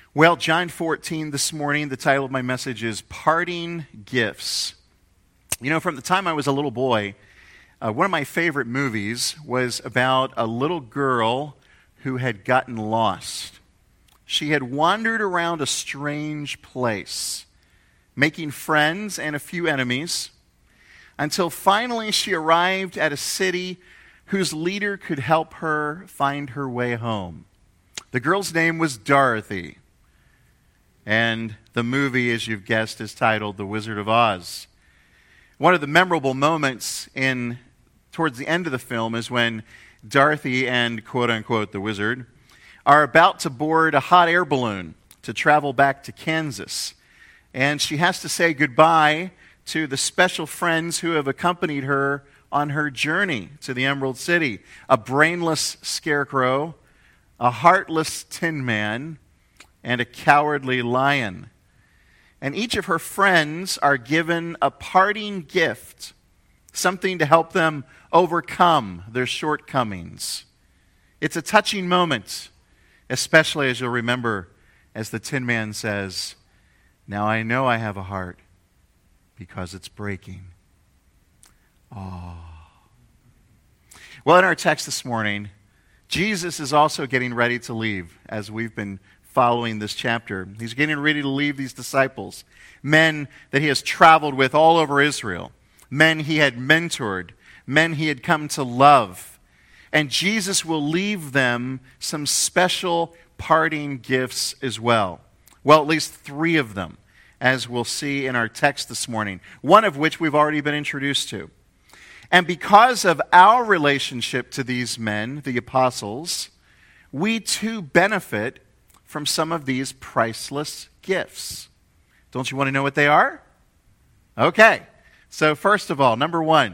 Well, John 14 this morning, the title of my message is Parting Gifts. You know, from the time I was a little boy, one of my favorite movies was about a little girl who had gotten lost. She had wandered around a strange place, making friends and a few enemies, until finally she arrived at a city whose leader could help her find her way home. The girl's name was Dorothy. And the movie, as you've guessed, is titled The Wizard of Oz. One of the memorable moments towards the end of the film is when Dorothy and, quote-unquote, the wizard, are about to board a hot air balloon to travel back to Kansas. And she has to say goodbye to the special friends who have accompanied her on her journey to the Emerald City. A brainless scarecrow, a heartless tin man, and a cowardly lion. And each of her friends are given a parting gift, something to help them overcome their shortcomings. It's a touching moment, especially as you'll remember, as the Tin Man says, "Now I know I have a heart because it's breaking." Oh. Well, in our text this morning, Jesus is also getting ready to leave, as we've been following this chapter. He's getting ready to leave these disciples, men that he has traveled with all over Israel, men he had mentored, men he had come to love. And Jesus will leave them some special parting gifts as well. Well, at least 3 of them, as we'll see in our text this morning, one of which we've already been introduced to. And because of our relationship to these men, the apostles, we too benefit from some of these priceless gifts. Don't you want to know what they are? Okay. So first of all, number 1,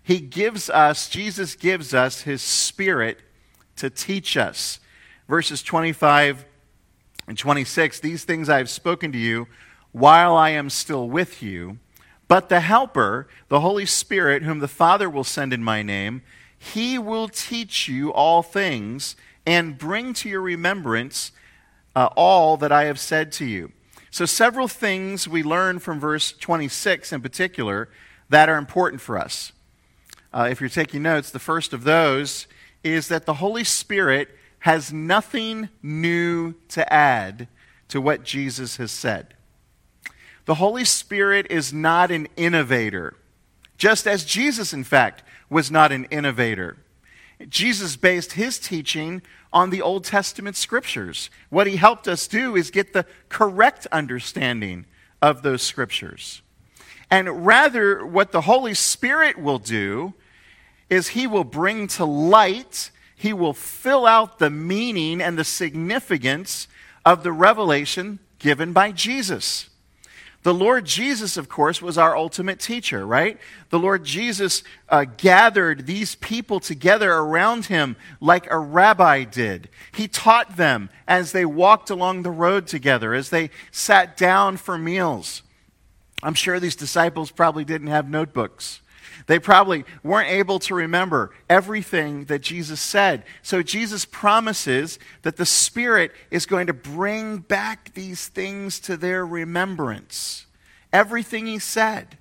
Jesus gives us his Spirit to teach us. Verses 25 and 26, "These things I have spoken to you while I am still with you, but the Helper, the Holy Spirit, whom the Father will send in my name, he will teach you all things and bring to your remembrance all that I have said to you." So several things we learn from verse 26 in particular that are important for us. If you're taking notes, the first of those is that the Holy Spirit has nothing new to add to what Jesus has said. The Holy Spirit is not an innovator, just as Jesus, in fact, was not an innovator. Jesus based his teaching on the Old Testament scriptures. What he helped us do is get the correct understanding of those scriptures. And rather, what the Holy Spirit will do is he will bring to light, he will fill out the meaning and the significance of the revelation given by Jesus. The Lord Jesus, of course, was our ultimate teacher, right? The Lord Jesus gathered these people together around him like a rabbi did. He taught them as they walked along the road together, as they sat down for meals. I'm sure these disciples probably didn't have notebooks. They probably weren't able to remember everything that Jesus said. So Jesus promises that the Spirit is going to bring back these things to their remembrance. Everything he said.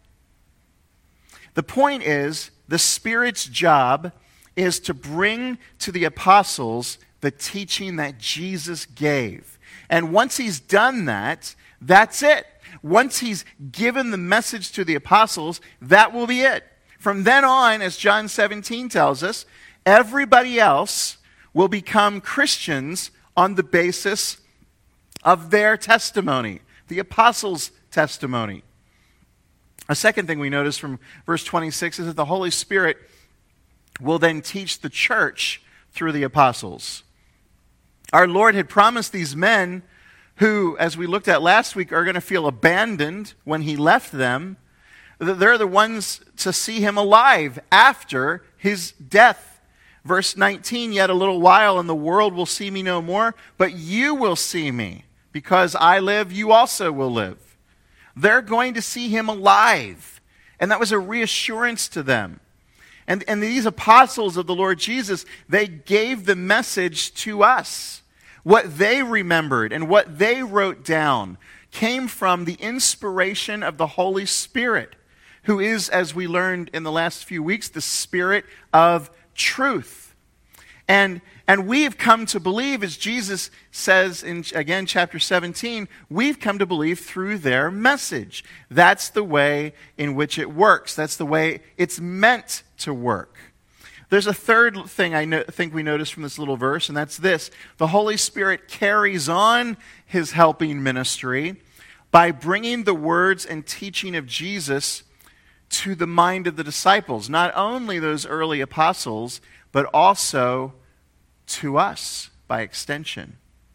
The point is, the Spirit's job is to bring to the apostles the teaching that Jesus gave. And once he's done that, that's it. Once he's given the message to the apostles, that will be it. From then on, as John 17 tells us, everybody else will become Christians on the basis of their testimony, the apostles' testimony. A second thing we notice from verse 26 is that the Holy Spirit will then teach the church through the apostles. Our Lord had promised these men who, as we looked at last week, are going to feel abandoned when he left them. They're the ones to see him alive after his death. Verse 19, "Yet a little while and the world will see me no more, but you will see me. Because I live, you also will live." They're going to see him alive. And that was a reassurance to them. And these apostles of the Lord Jesus, they gave the message to us. what they remembered, and what they wrote down came from the inspiration of the Holy Spirit, who is, as we learned in the last few weeks, the Spirit of truth. And we've come to believe, as Jesus says in, again, chapter 17, we've come to believe through their message. That's the way in which it works. That's the way it's meant to work. There's a third thing I think we notice from this little verse, and that's this. The Holy Spirit carries on his helping ministry by bringing the words and teaching of Jesus to the mind of the disciples, not only those early apostles, but also to us by extension.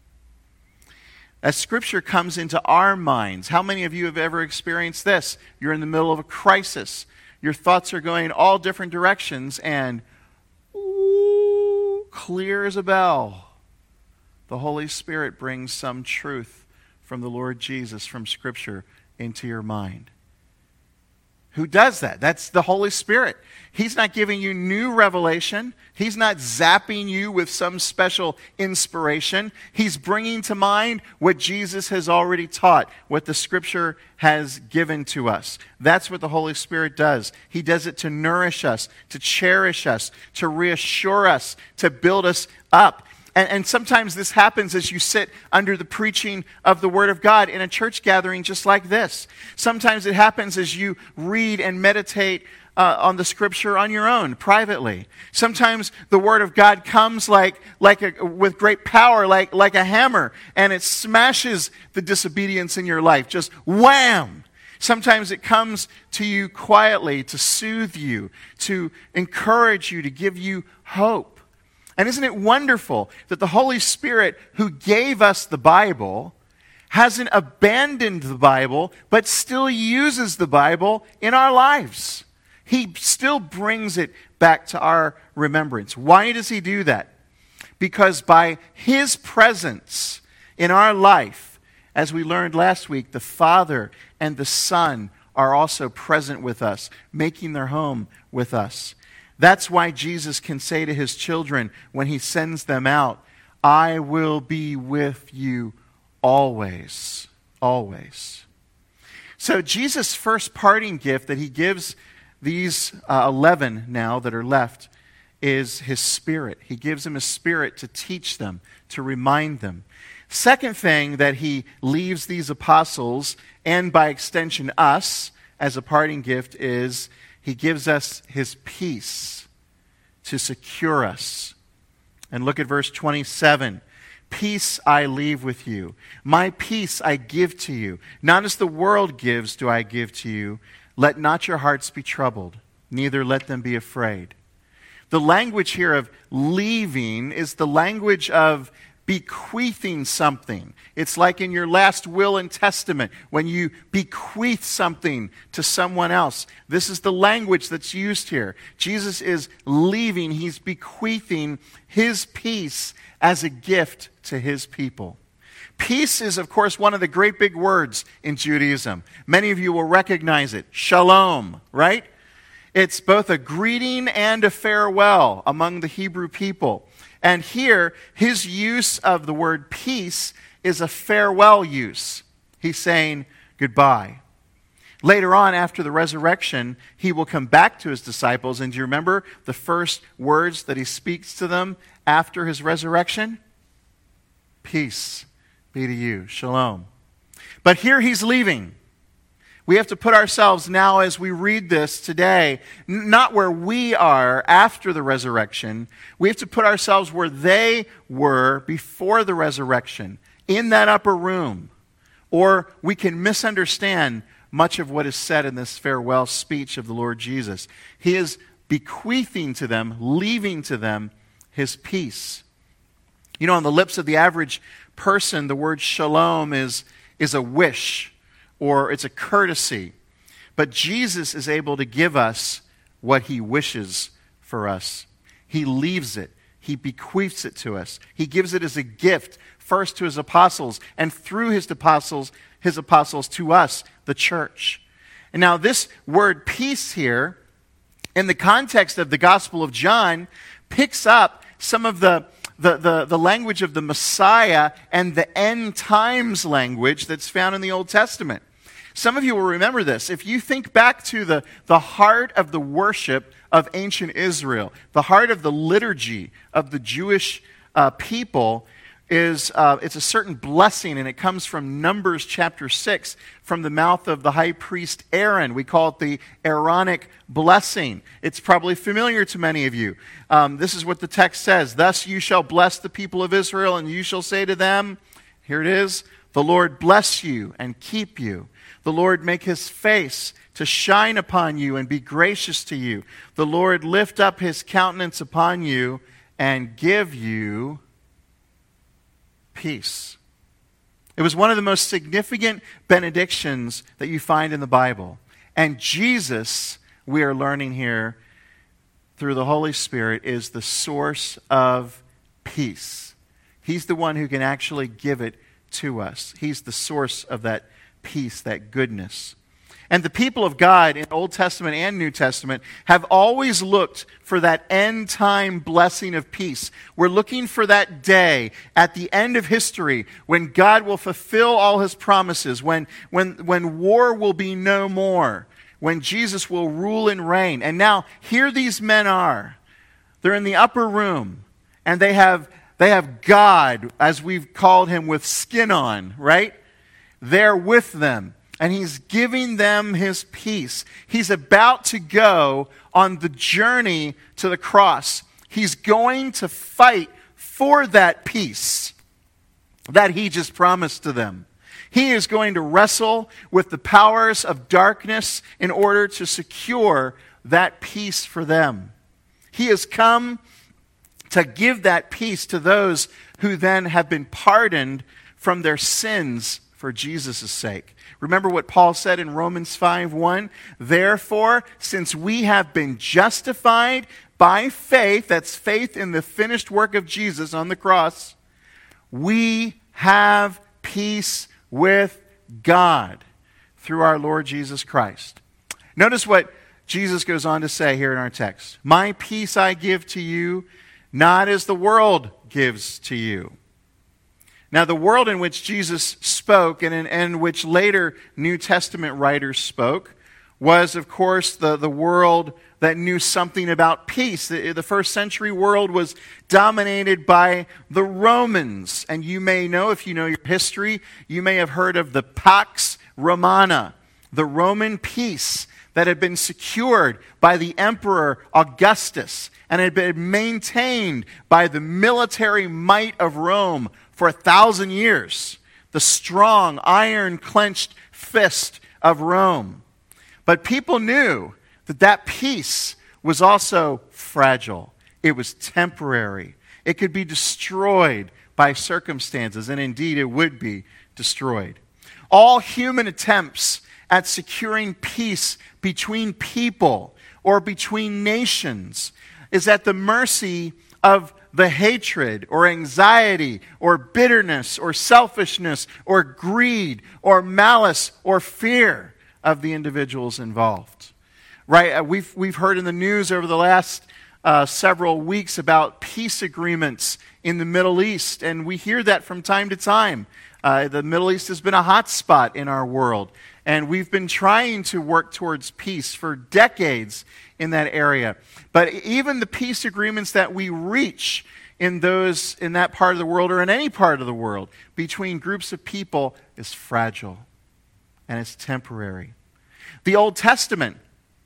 As Scripture comes into our minds, how many of you have ever experienced this? You're in the middle of a crisis. Your thoughts are going all different directions, and clear as a bell, the Holy Spirit brings some truth from the Lord Jesus, from Scripture, into your mind. Who does that? That's the Holy Spirit. He's not giving you new revelation. He's not zapping you with some special inspiration. He's bringing to mind what Jesus has already taught, what the Scripture has given to us. That's what the Holy Spirit does. He does it to nourish us, to cherish us, to reassure us, to build us up. And sometimes this happens as you sit under the preaching of the Word of God in a church gathering just like this. Sometimes it happens as you read and meditate on the Scripture on your own, privately. Sometimes the Word of God comes with great power, like a hammer, and it smashes the disobedience in your life. Just wham! Sometimes it comes to you quietly to soothe you, to encourage you, to give you hope. And isn't it wonderful that the Holy Spirit, who gave us the Bible, hasn't abandoned the Bible, but still uses the Bible in our lives? He still brings it back to our remembrance. Why does he do that? Because by his presence in our life, as we learned last week, the Father and the Son are also present with us, making their home with us. That's why Jesus can say to his children when he sends them out, I will be with you always, always. So Jesus' first parting gift that he gives these 11 now that are left is his Spirit. He gives them his Spirit to teach them, to remind them. Second thing that he leaves these apostles, and by extension us, as a parting gift is he gives us his peace to secure us. And look at verse 27. Peace I leave with you. My peace I give to you. Not as the world gives do I give to you. Let not your hearts be troubled, neither let them be afraid. The language here of leaving is the language of bequeathing something. It's like in your last will and testament when you bequeath something to someone else. This is the language that's used here. Jesus is leaving. He's bequeathing his peace as a gift to his people. Peace is, of course, one of the great big words in Judaism. Many of you will recognize it. Shalom, right? It's both a greeting and a farewell among the Hebrew people. And here, his use of the word peace is a farewell use. He's saying goodbye. Later on, after the resurrection, he will come back to his disciples. And do you remember the first words that he speaks to them after his resurrection? Peace be to you. Shalom. But here he's leaving. We have to put ourselves now, as we read this today, not where we are after the resurrection. We have to put ourselves where they were before the resurrection, in that upper room. Or we can misunderstand much of what is said in this farewell speech of the Lord Jesus. He is bequeathing to them, leaving to them, his peace. You know, on the lips of the average person, the word shalom is a wish, or it's a courtesy. But Jesus is able to give us what he wishes for us. He leaves it. He bequeaths it to us. He gives it as a gift, first to his apostles, and through his apostles to us, the church. And now this word peace here, in the context of the Gospel of John, picks up some of the the language of the Messiah and the end times language that's found in the Old Testament. Some of you will remember this. If you think back to the heart of the worship of ancient Israel, the heart of the liturgy of the Jewish people, it's a certain blessing, and it comes from Numbers chapter 6, from the mouth of the high priest Aaron. We call it the Aaronic blessing. It's probably familiar to many of you. This is what the text says. Thus you shall bless the people of Israel, and you shall say to them, here it is, the Lord bless you and keep you. The Lord make his face to shine upon you and be gracious to you. The Lord lift up his countenance upon you and give you peace. It was one of the most significant benedictions that you find in the Bible. And Jesus, we are learning here through the Holy Spirit, is the source of peace. He's the one who can actually give it to us. He's the source of that peace, that goodness. And the people of God in Old Testament and New Testament have always looked for that end time blessing of peace. We're looking for that day at the end of history when God will fulfill all his promises, when war will be no more, when Jesus will rule and reign. And now here these men are. They're in the upper room, and they have God, as we've called him, with skin on, right? There with them. And he's giving them his peace. He's about to go on the journey to the cross. He's going to fight for that peace that he just promised to them. He is going to wrestle with the powers of darkness in order to secure that peace for them. He has come to give that peace to those who then have been pardoned from their sins for Jesus' sake. Remember what Paul said in Romans 5:1? Therefore, since we have been justified by faith, that's faith in the finished work of Jesus on the cross, we have peace with God through our Lord Jesus Christ. Notice what Jesus goes on to say here in our text. My peace I give to you, not as the world gives to you. Now, the world in which Jesus spoke and in which later New Testament writers spoke was, of course, the world that knew something about peace. The first century world was dominated by the Romans. And you may know, if you know your history, you may have heard of the Pax Romana, the Roman peace that had been secured by the Emperor Augustus and had been maintained by the military might of Rome for 1,000 years, the strong, iron-clenched fist of Rome. But people knew that that peace was also fragile. It was temporary. It could be destroyed by circumstances, and indeed it would be destroyed. All human attempts at securing peace between people or between nations is at the mercy of the hatred or anxiety or bitterness or selfishness or greed or malice or fear of the individuals involved. Right? We've heard in the news over the last several weeks about peace agreements in the Middle East, and we hear that from time to time. The Middle East has been a hot spot in our world, and we've been trying to work towards peace for decades in that area. But even the peace agreements that we reach in that part of the world or in any part of the world between groups of people is fragile and it's temporary. The Old Testament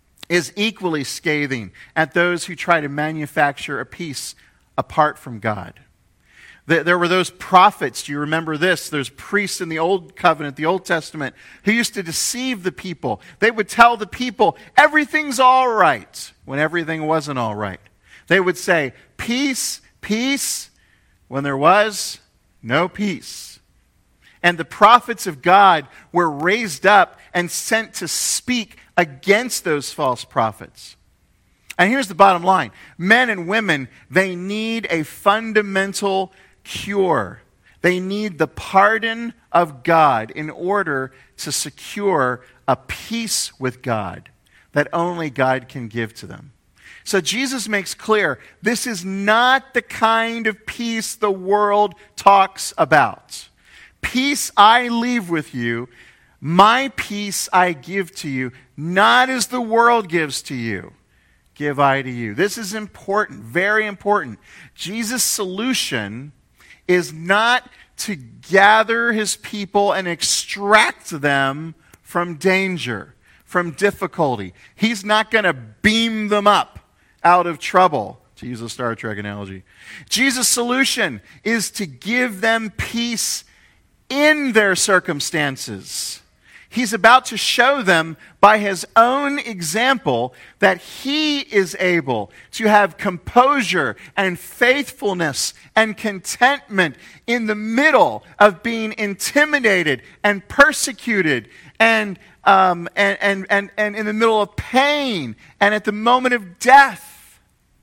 is equally scathing at those who try to manufacture a peace apart from God. There were those prophets, do you remember this? There's priests in the Old Covenant, the Old Testament, who used to deceive the people. They would tell the people, everything's all right, when everything wasn't all right. They would say, peace, peace, when there was no peace. And the prophets of God were raised up and sent to speak against those false prophets. And here's the bottom line. Men and women, they need a fundamental cure. They need the pardon of God in order to secure a peace with God that only God can give to them. So Jesus makes clear, this is not the kind of peace the world talks about. Peace I leave with you, my peace I give to you, not as the world gives to you, give I to you. This is important, very important. Jesus' solution is not to gather his people and extract them from danger, from difficulty. He's not going to beam them up out of trouble, to use a Star Trek analogy. Jesus' solution is to give them peace in their circumstances. He's about to show them by his own example that he is able to have composure and faithfulness and contentment in the middle of being intimidated and persecuted and in the middle of pain and at the moment of death.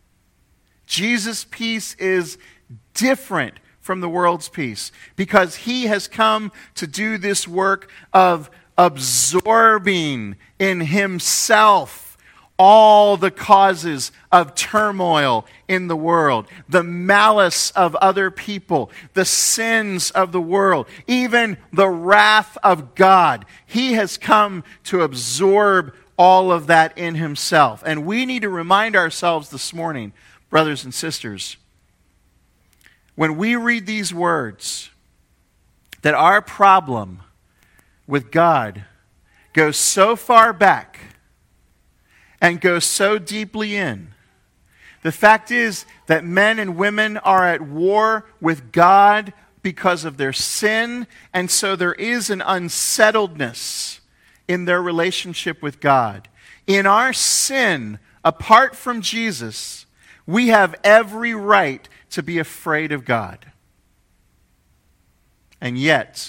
Jesus' peace is different from the world's peace because he has come to do this work of absorbing in himself all the causes of turmoil in the world, the malice of other people, the sins of the world, even the wrath of God. He has come to absorb all of that in himself. And we need to remind ourselves this morning, brothers and sisters, when we read these words, that our problem with God goes so far back and goes so deeply in. The fact is that men and women are at war with God because of their sin, and so there is an unsettledness in their relationship with God. In our sin, apart from Jesus, we have every right to be afraid of God. And yet,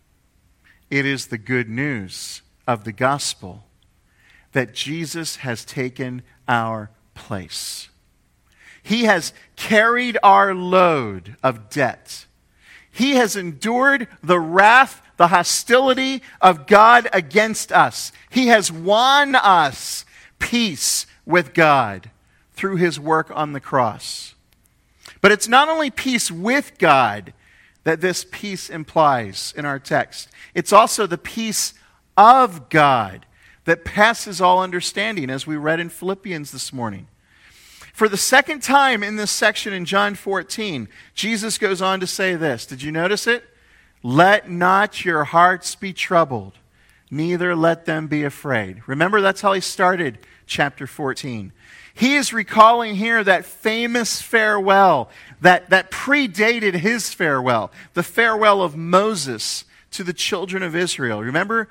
it is the good news of the gospel that Jesus has taken our place. He has carried our load of debt. He has endured the wrath, the hostility of God against us. He has won us peace with God through his work on the cross. But it's not only peace with God that this peace implies in our text. It's also the peace of God that passes all understanding, as we read in Philippians this morning. For the second time in this section in John 14, Jesus goes on to say this. Did you notice it? Let not your hearts be troubled, neither let them be afraid. Remember, that's how he started chapter 14. He is recalling here that famous farewell that predated his farewell, the farewell of Moses to the children of Israel. Remember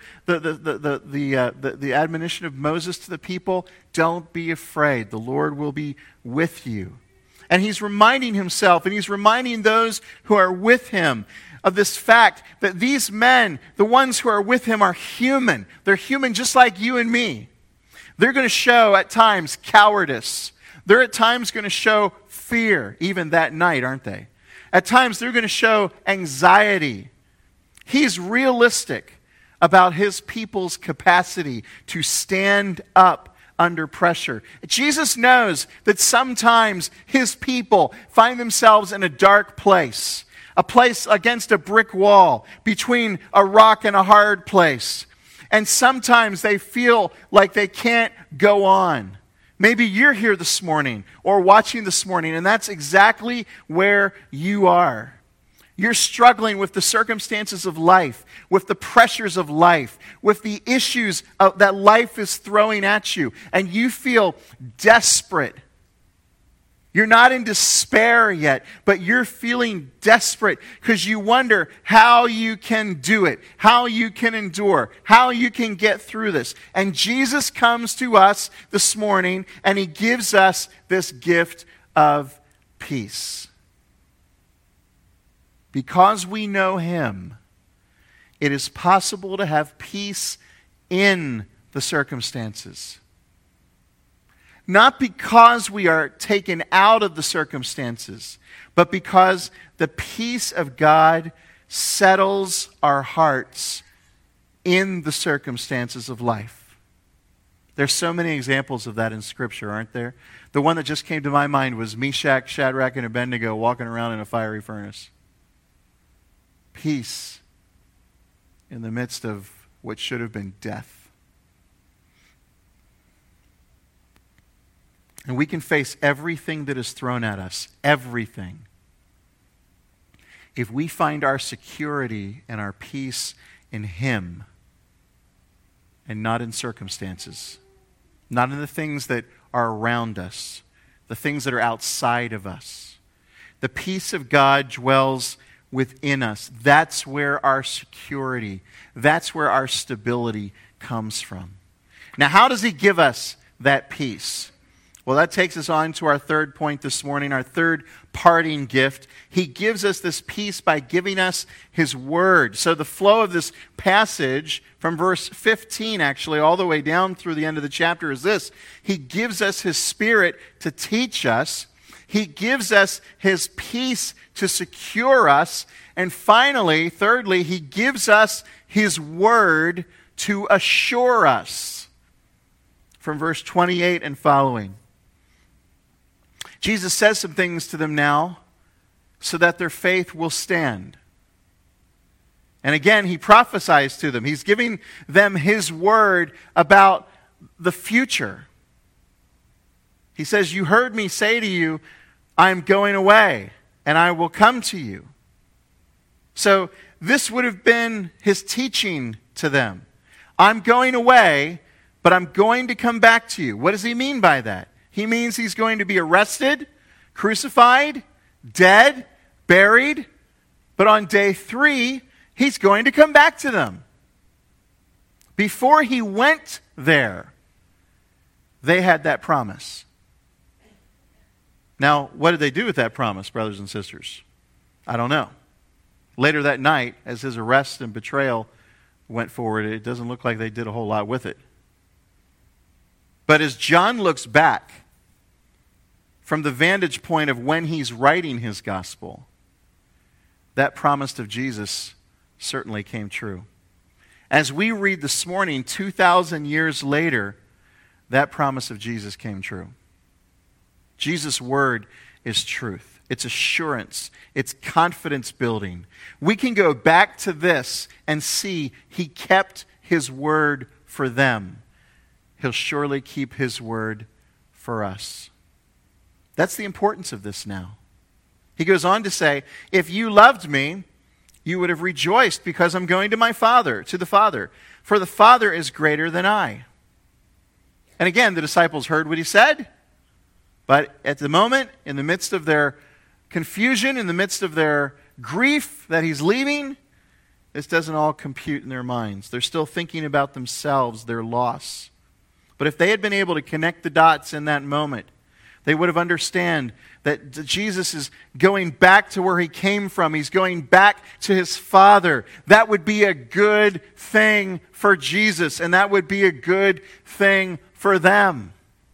the admonition of Moses to the people? Don't be afraid. The Lord will be with you. And he's reminding himself, and he's reminding those who are with him of this fact that these men, the ones who are with him, are human. They're human just like you and me. They're going to show at times cowardice. They're at times going to show fear, even that night, aren't they? At times they're going to show anxiety. He's realistic about his people's capacity to stand up under pressure. Jesus knows that sometimes his people find themselves in a dark place, a place against a brick wall, between a rock and a hard place. And sometimes they feel like they can't go on. Maybe you're here this morning or watching this morning, and that's exactly where you are. You're struggling with the circumstances of life, with the pressures of life, with the issues that life is throwing at you, and you feel desperate. You're not in despair yet, but you're feeling desperate because you wonder how you can do it, how you can endure, how you can get through this. And Jesus comes to us this morning and he gives us this gift of peace. Because we know him, it is possible to have peace in the circumstances. Not because we are taken out of the circumstances, but because the peace of God settles our hearts in the circumstances of life. There's so many examples of that in Scripture, aren't there? The one that just came to my mind was Meshach, Shadrach, and Abednego walking around in a fiery furnace. Peace in the midst of what should have been death. And we can face everything that is thrown at us, everything, if we find our security and our peace in Him and not in circumstances, not in the things that are around us, the things that are outside of us. The peace of God dwells within us. That's where our security, that's where our stability comes from. Now, how does He give us that peace? Well, that takes us on to our third point this morning, our third parting gift. He gives us this peace by giving us His Word. So the flow of this passage from verse 15, actually, all the way down through the end of the chapter is this. He gives us His Spirit to teach us. He gives us His peace to secure us. And finally, thirdly, He gives us His Word to assure us. From verse 28 and following. Jesus says some things to them now so that their faith will stand. And again, He prophesies to them. He's giving them His word about the future. He says, you heard me say to you, I am going away and I will come to you. So this would have been His teaching to them. I'm going away, but I'm going to come back to you. What does He mean by that? He means He's going to be arrested, crucified, dead, buried, but on day 3, He's going to come back to them. Before He went there, they had that promise. Now, what did they do with that promise, brothers and sisters? I don't know. Later that night, as His arrest and betrayal went forward, it doesn't look like they did a whole lot with it. But as John looks back from the vantage point of when he's writing his gospel, that promise of Jesus certainly came true. As we read this morning, 2,000 years later, that promise of Jesus came true. Jesus' word is truth. It's assurance. It's confidence building. We can go back to this and see He kept His word for them. He'll surely keep His word for us. That's the importance of this now. He goes on to say, if you loved me, you would have rejoiced because I'm going to my Father, to the Father. For the Father is greater than I. And again, the disciples heard what He said. But at the moment, in the midst of their confusion, in the midst of their grief that He's leaving, this doesn't all compute in their minds. They're still thinking about themselves, their loss. But if they had been able to connect the dots in that moment, they would have understood that Jesus is going back to where He came from. He's going back to His Father. That would be a good thing for Jesus, and that would be a good thing for them.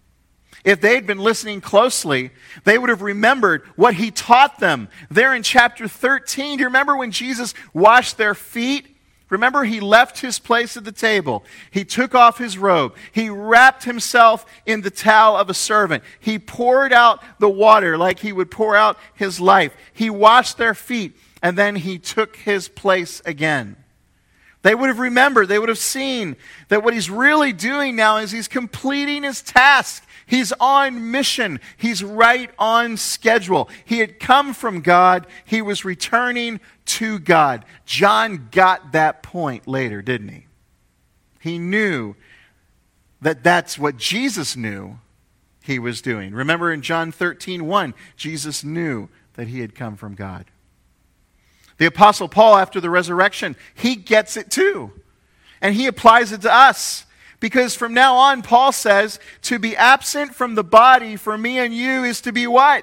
If they'd been listening closely, they would have remembered what He taught them. There in chapter 13, do you remember when Jesus washed their feet? Remember, He left His place at the table. He took off His robe. He wrapped Himself in the towel of a servant. He poured out the water like He would pour out His life. He washed their feet, and then He took His place again. They would have remembered, they would have seen that what He's really doing now is He's completing His task. He's on mission. He's right on schedule. He had come from God. He was returning to God. John got that point later, didn't he? He knew that that's what Jesus knew He was doing. Remember in John 13:1, Jesus knew that He had come from God. The Apostle Paul, after the resurrection, he gets it too. And he applies it to us. Because from now on, Paul says, to be absent from the body for me and you is to be what?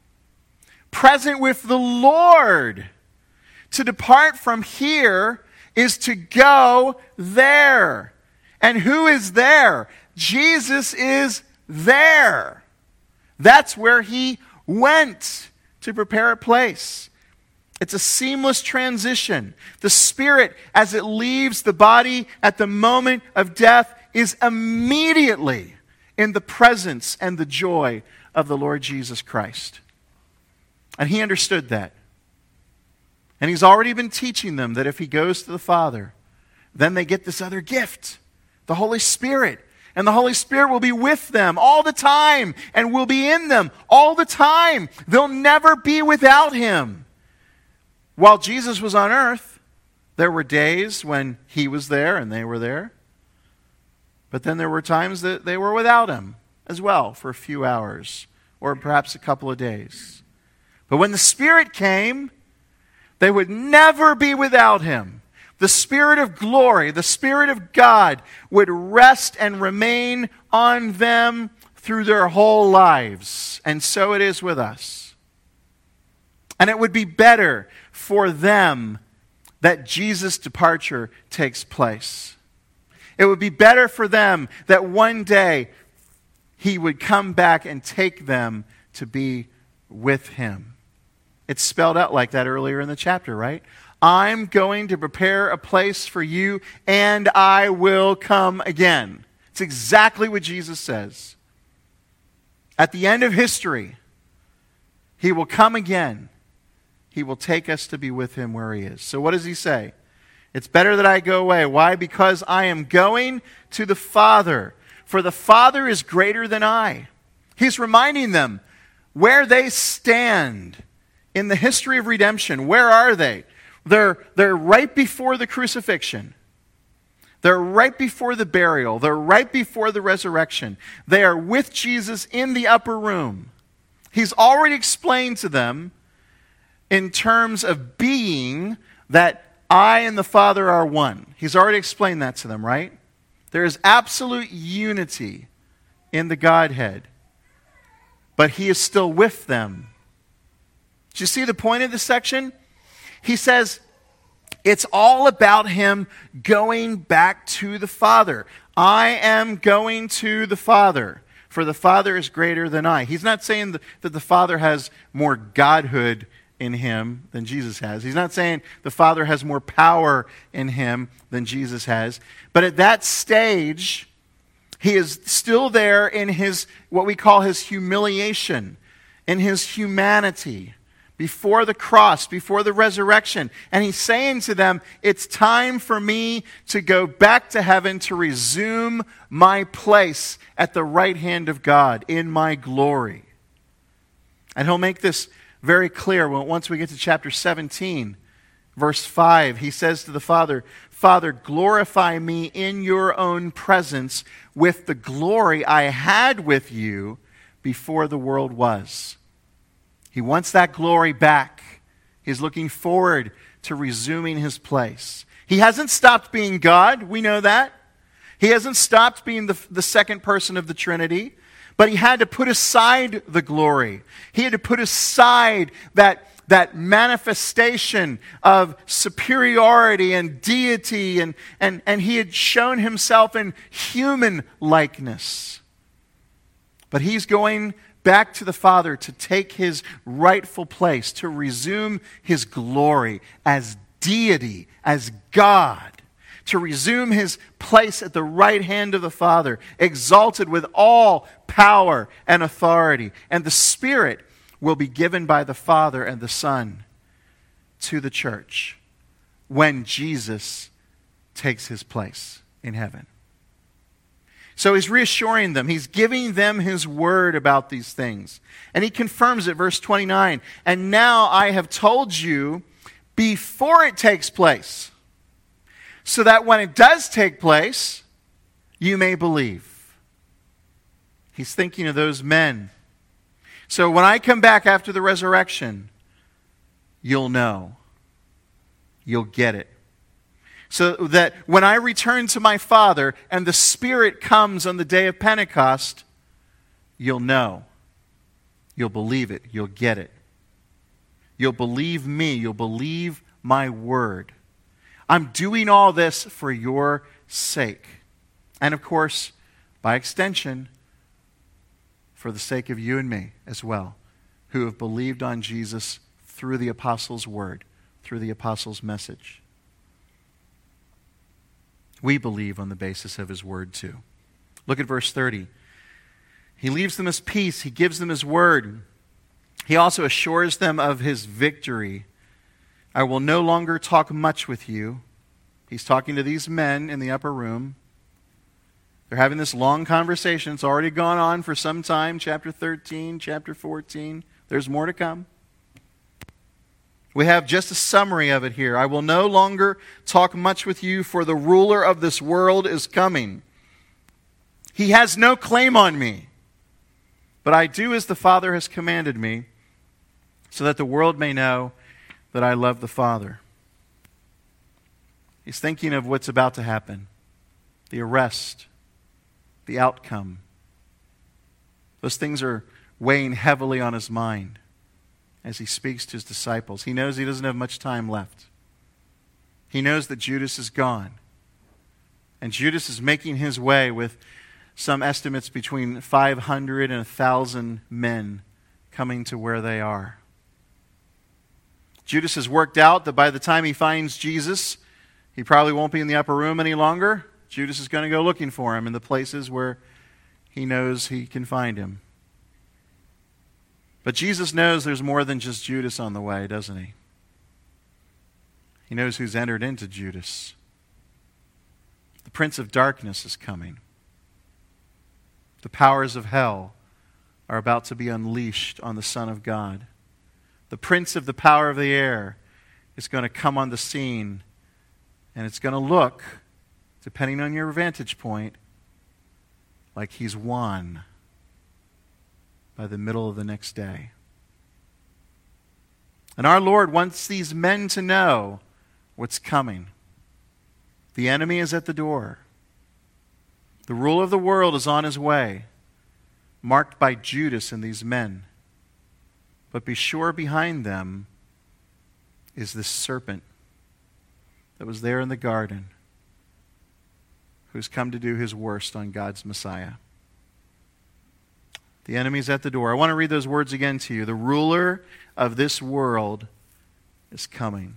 Present with the Lord. To depart from here is to go there. And who is there? Jesus is there. That's where He went to prepare a place. It's a seamless transition. The spirit, as it leaves the body at the moment of death, is immediately in the presence and the joy of the Lord Jesus Christ. And he understood that. And he's already been teaching them that if he goes to the Father, then they get this other gift, the Holy Spirit. And the Holy Spirit will be with them all the time and will be in them all the time. They'll never be without him. While Jesus was on earth, there were days when he was there and they were there. But then there were times that they were without him as well for a few hours or perhaps a couple of days. But when the Spirit came, they would never be without him. The Spirit of glory, the Spirit of God would rest and remain on them through their whole lives. And so it is with us. And it would be better for them that Jesus' departure takes place. It would be better for them that one day he would come back and take them to be with him. It's spelled out like that earlier in the chapter, right? I'm going to prepare a place for you, and I will come again. It's exactly what Jesus says. At the end of history, he will come again. He will take us to be with him where he is. So what does he say? It's better that I go away. Why? Because I am going to the Father. For the Father is greater than I. He's reminding them where they stand in the history of redemption. Where are they? They're right before the crucifixion. They're right before the burial. They're right before the resurrection. They are with Jesus in the upper room. He's already explained to them in terms of being that I and the Father are one. He's already explained that to them, right? There is absolute unity in the Godhead. But he is still with them. Do you see the point of this section? He says it's all about him going back to the Father. I am going to the Father, for the Father is greater than I. He's not saying that the Father has more godhood in him than Jesus has. He's not saying the Father has more power in him than Jesus has. But at that stage, he is still there in his, what we call his humiliation, in his humanity, before the cross, before the resurrection. And he's saying to them, it's time for me to go back to heaven to resume my place at the right hand of God in my glory. And he'll make this very clear once we get to chapter 17, verse 5. He says to the Father, Father, glorify me in your own presence with the glory I had with you before the world was. He wants that glory back. He's looking forward to resuming his place. He hasn't stopped being God. We know that. He hasn't stopped being the second person of the Trinity. But he had to put aside the glory. He had to put aside that manifestation of superiority and deity. And he had shown himself in human likeness. But he's going back to the Father to take his rightful place, to resume his glory as deity, as God, to resume his place at the right hand of the Father, exalted with all power and authority. And the Spirit will be given by the Father and the Son to the church when Jesus takes his place in heaven. So he's reassuring them. He's giving them his word about these things. And he confirms it, verse 29. And now I have told you before it takes place, so that when it does take place, you may believe. He's thinking of those men. So when I come back after the resurrection, you'll know. You'll get it. So that when I return to my Father and the Spirit comes on the day of Pentecost, you'll know. You'll believe it. You'll get it. You'll believe me. You'll believe my word. I'm doing all this for your sake. And of course, by extension, for the sake of you and me as well, who have believed on Jesus through the apostles' word, through the apostles' message. We believe on the basis of his word too. Look at verse 30. He leaves them his peace. He gives them his word. He also assures them of his victory. I will no longer talk much with you. He's talking to these men in the upper room. They're having this long conversation. It's already gone on for some time. Chapter 13, chapter 14. There's more to come. We have just a summary of it here. I will no longer talk much with you, for the ruler of this world is coming. He has no claim on me, but I do as the Father has commanded me, so that the world may know that I love the Father. He's thinking of what's about to happen. The arrest, the outcome. Those things are weighing heavily on his mind as he speaks to his disciples. He knows he doesn't have much time left. He knows that Judas is gone. And Judas is making his way with some estimates between 500 and 1,000 men coming to where they are. Judas has worked out that by the time he finds Jesus, he probably won't be in the upper room any longer. Judas is going to go looking for him in the places where he knows he can find him. But Jesus knows there's more than just Judas on the way, doesn't he? He knows who's entered into Judas. The prince of darkness is coming. The powers of hell are about to be unleashed on the Son of God. The prince of the power of the air is going to come on the scene, and it's going to look, depending on your vantage point, like he's won by the middle of the next day. And our Lord wants these men to know what's coming. The enemy is at the door. The ruler of the world is on his way, marked by Judas and these men. But be sure behind them is this serpent that was there in the garden, who's come to do his worst on God's Messiah. The enemy's at the door. I want to read those words again to you. The ruler of this world is coming.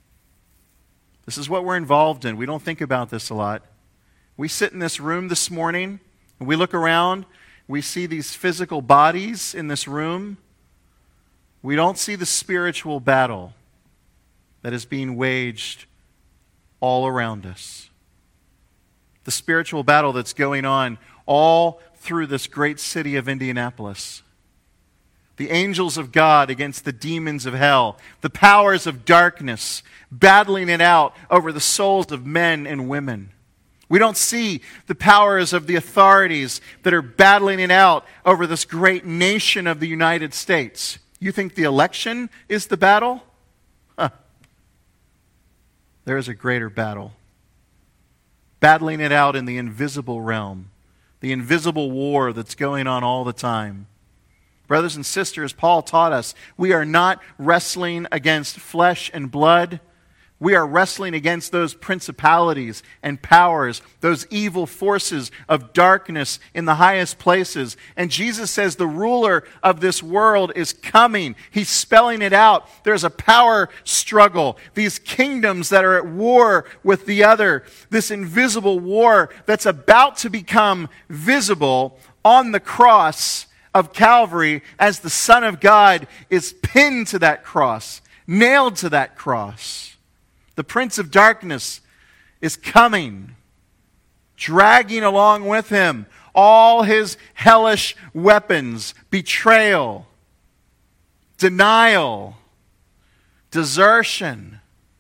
This is what we're involved in. We don't think about this a lot. We sit in this room this morning, and we look around. We see these physical bodies in this room. We don't see the spiritual battle that is being waged all around us. The spiritual battle that's going on all through this great city of Indianapolis. The angels of God against the demons of hell. The powers of darkness battling it out over the souls of men and women. We don't see the powers of the authorities that are battling it out over this great nation of the United States. You think the election is the battle? Huh. There is a greater battle. Battling it out in the invisible realm. The invisible war that's going on all the time. Brothers and sisters, Paul taught us, we are not wrestling against flesh and blood. We are wrestling against those principalities and powers, those evil forces of darkness in the highest places. And Jesus says the ruler of this world is coming. He's spelling it out. There's a power struggle. These kingdoms that are at war with the other. This invisible war that's about to become visible on the cross of Calvary as the Son of God is pinned to that cross, nailed to that cross. The prince of darkness is coming, dragging along with him all his hellish weapons, betrayal, denial, desertion,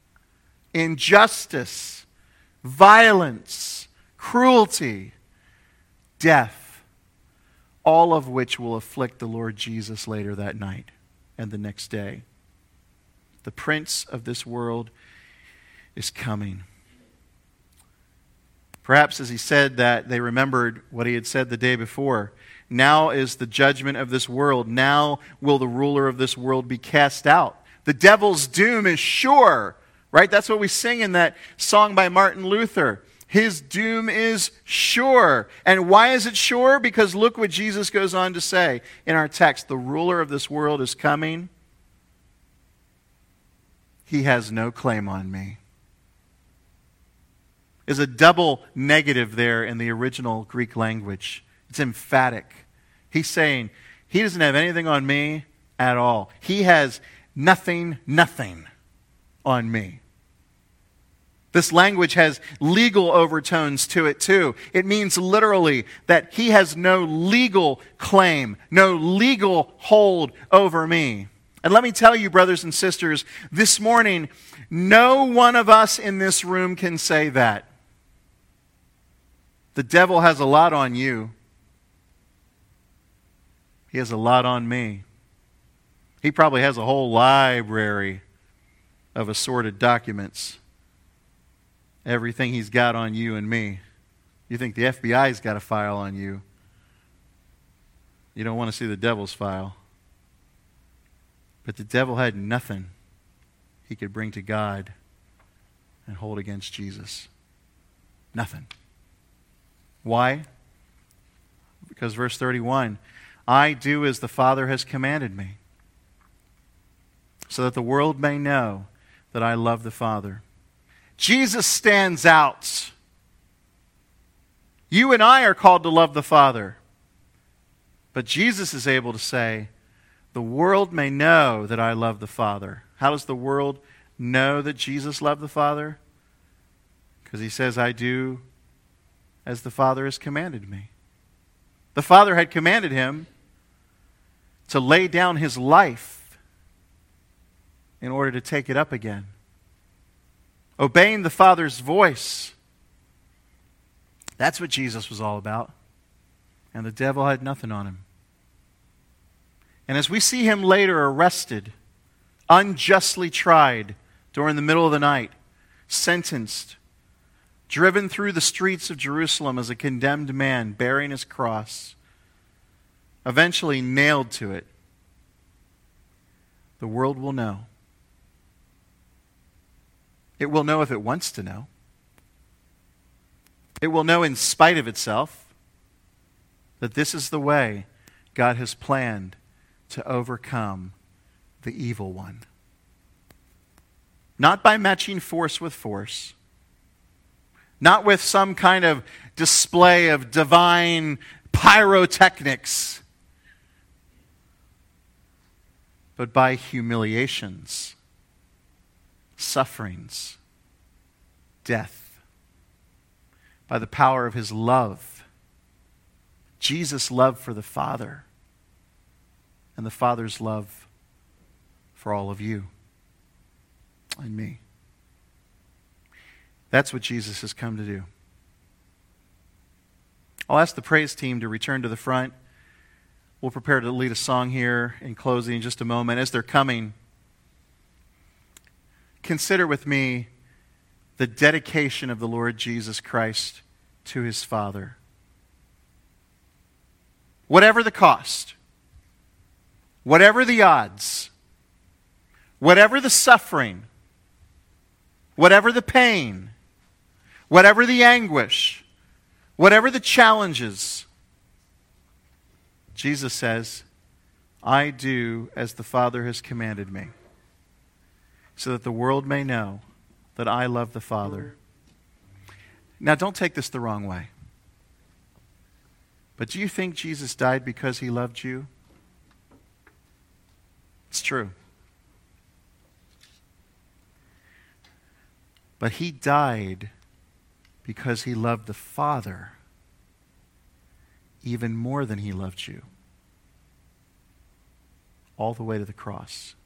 injustice, violence, cruelty, death, all of which will afflict the Lord Jesus later that night and the next day. The prince of this world is coming. Perhaps as he said that, they remembered what he had said the day before. Now is the judgment of this world. Now will the ruler of this world be cast out. The devil's doom is sure, right? That's what we sing in that song by Martin Luther. His doom is sure. And why is it sure? Because look what Jesus goes on to say in our text. The ruler of this world is coming. He has no claim on me. is a double negative there in the original Greek language. It's emphatic. He's saying, he doesn't have anything on me at all. He has nothing on me. This language has legal overtones to it too. It means literally that he has no legal claim, no legal hold over me. And let me tell you, brothers and sisters, this morning, no one of us in this room can say that. The devil has a lot on you. He has a lot on me. He probably has a whole library of assorted documents. Everything he's got on you and me. You think the FBI's got a file on you. You don't want to see the devil's file. But the devil had nothing he could bring to God and hold against Jesus. Nothing. Why? Because verse 31, I do as the Father has commanded me, so that the world may know that I love the Father. Jesus stands out. You and I are called to love the Father. But Jesus is able to say, the world may know that I love the Father. How does the world know that Jesus loved the Father? Because he says, I do as the Father has commanded me. The Father had commanded him to lay down his life in order to take it up again. Obeying the Father's voice. That's what Jesus was all about. And the devil had nothing on him. And as we see him later arrested, unjustly tried during the middle of the night, sentenced, driven through the streets of Jerusalem as a condemned man bearing his cross, eventually nailed to it, the world will know. It will know if it wants to know. It will know in spite of itself that this is the way God has planned to overcome the evil one. Not by matching force with force. Not with some kind of display of divine pyrotechnics. But by humiliations, sufferings, death. By the power of his love. Jesus' love for the Father. And the Father's love for all of you and me. That's what Jesus has come to do. I'll ask the praise team to return to the front. We'll prepare to lead a song here in closing in just a moment. As they're coming, consider with me the dedication of the Lord Jesus Christ to his Father. Whatever the cost, whatever the odds, whatever the suffering, whatever the pain, whatever the anguish, whatever the challenges, Jesus says, I do as the Father has commanded me, so that the world may know that I love the Father. Now, don't take this the wrong way. But do you think Jesus died because he loved you? It's true. But he died because he loved the Father even more than he loved you. All the way to the cross.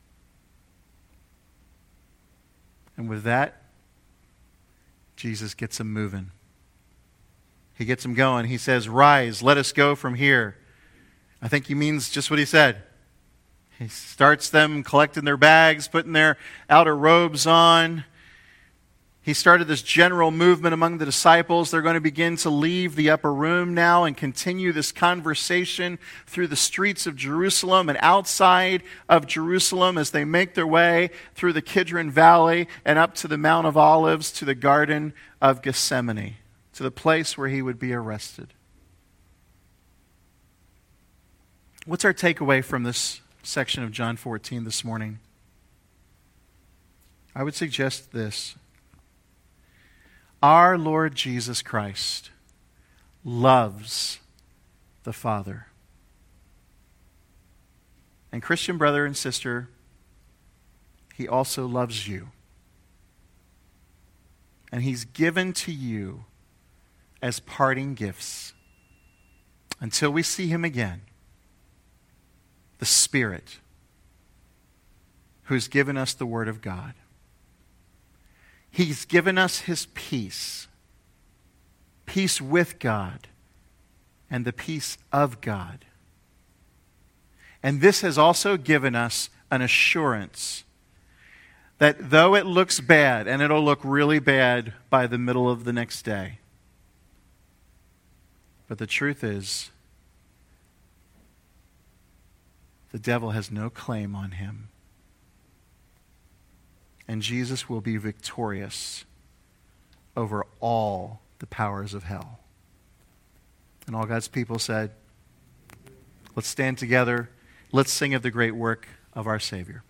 And with that, Jesus gets them moving. He gets them going. He says, rise, let us go from here. I think he means just what he said. He starts them collecting their bags, putting their outer robes on. He started this general movement among the disciples. They're going to begin to leave the upper room now and continue this conversation through the streets of Jerusalem and outside of Jerusalem as they make their way through the Kidron Valley and up to the Mount of Olives to the Garden of Gethsemane, to the place where he would be arrested. What's our takeaway from this section of John 14 this morning? I would suggest this. Our Lord Jesus Christ loves the Father. And Christian brother and sister, he also loves you. And he's given to you as parting gifts, until we see him again, the Spirit who's given us the Word of God. He's given us his peace, peace with God, and the peace of God. And this has also given us an assurance that though it looks bad, and it'll look really bad by the middle of the next day, but the truth is, the devil has no claim on him. And Jesus will be victorious over all the powers of hell. And all God's people said, let's stand together. Let's sing of the great work of our Savior.